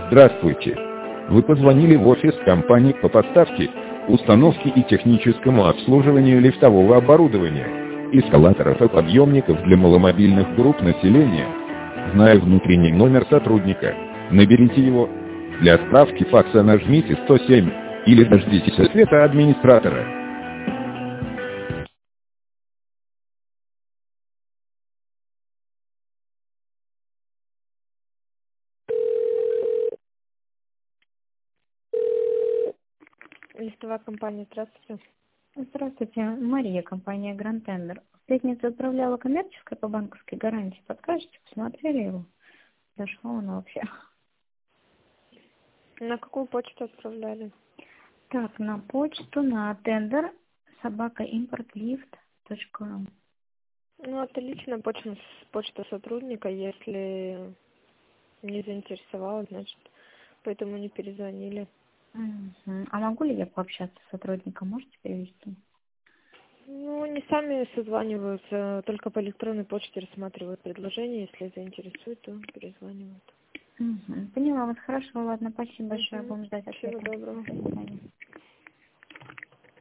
Здравствуйте. Вы позвонили в офис компании по поставке, установке и техническому обслуживанию лифтового оборудования, эскалаторов и подъемников для маломобильных групп населения. Зная внутренний номер сотрудника, наберите его. Для справки факса нажмите 107 или дождитесь ответа администратора. Листовая компания, здравствуйте. Здравствуйте, Мария, компания Grand Tender. В пятницу отправляла коммерческое по банковской гарантии. Подскажете, посмотрели его? Дошло оно вообще. На какую почту отправляли? Так, на почту, на tender @importlift.ru. Ну, это личная почта сотрудника. Если не заинтересовала, значит, поэтому не перезвонили. А могу ли я пообщаться с сотрудником? Можете перевести? Ну, они сами созваниваются, только по электронной почте рассматривают предложение. Если заинтересует, то перезванивают. Поняла вас, хорошо, ладно, спасибо большое, будем ждать Всего ответа. доброго. До свидания.